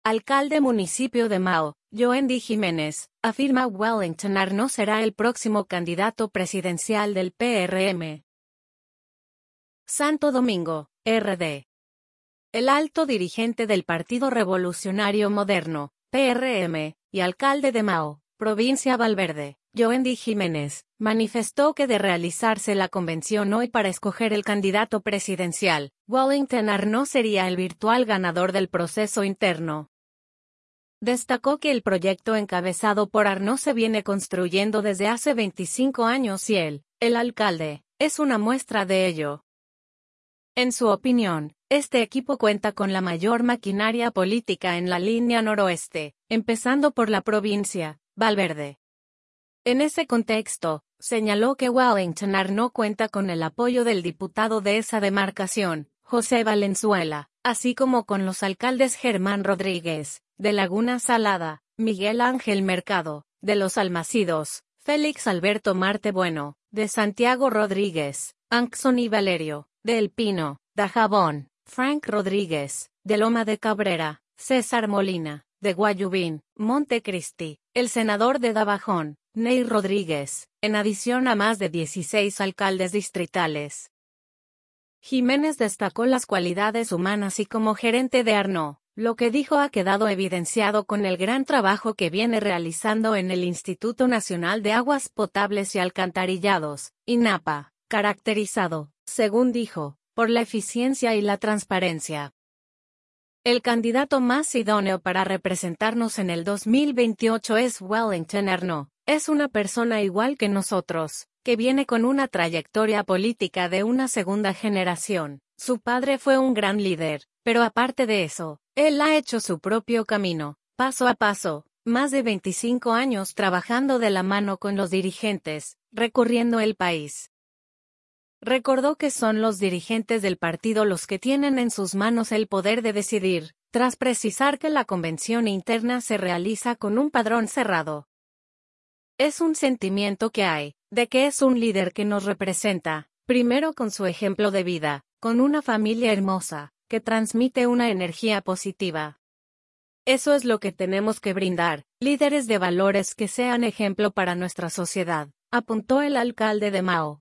Alcalde municipio de Mao, Joendy Jiménez, afirma Wellington Arnaud será el próximo candidato presidencial del PRM. Santo Domingo, RD. El alto dirigente del Partido Revolucionario Moderno, PRM, y alcalde de Mao, provincia Valverde, Joendy Jiménez, manifestó que de realizarse la convención hoy para escoger el candidato presidencial, Wellington Arnaud sería el virtual ganador del proceso interno. Destacó que el proyecto encabezado por Arnaud se viene construyendo desde hace 25 años y él, el alcalde, es una muestra de ello. En su opinión, este equipo cuenta con la mayor maquinaria política en la línea noroeste, empezando por la provincia, Valverde. En ese contexto, señaló que Wellington Arnaud cuenta con el apoyo del diputado de esa demarcación, José Valenzuela, así como con los alcaldes Germán Rodríguez, de Laguna Salada, Miguel Ángel Mercado, de Los Almacidos, Félix Alberto Marte Bueno, de Santiago Rodríguez, Anxoni Valerio, de El Pino, Dajabón, Frank Rodríguez, de Loma de Cabrera, César Molina, de Guayubín, Montecristi, el senador de Dabajón, Ney Rodríguez, en adición a más de 16 alcaldes distritales. Jiménez destacó las cualidades humanas y como gerente de Arnaud, lo que dijo ha quedado evidenciado con el gran trabajo que viene realizando en el Instituto Nacional de Aguas Potables y Alcantarillados, INAPA, caracterizado, según dijo, por la eficiencia y la transparencia. El candidato más idóneo para representarnos en el 2028 es Wellington Arnaud. Es una persona igual que nosotros, que viene con una trayectoria política de una segunda generación. Su padre fue un gran líder, pero aparte de eso, él ha hecho su propio camino, paso a paso, más de 25 años trabajando de la mano con los dirigentes, recorriendo el país. Recordó que son los dirigentes del partido los que tienen en sus manos el poder de decidir, tras precisar que la convención interna se realiza con un padrón cerrado. Es un sentimiento que hay, de que es un líder que nos representa, primero con su ejemplo de vida, con una familia hermosa, que transmite una energía positiva. Eso es lo que tenemos que brindar, líderes de valores que sean ejemplo para nuestra sociedad, apuntó el alcalde de Mao.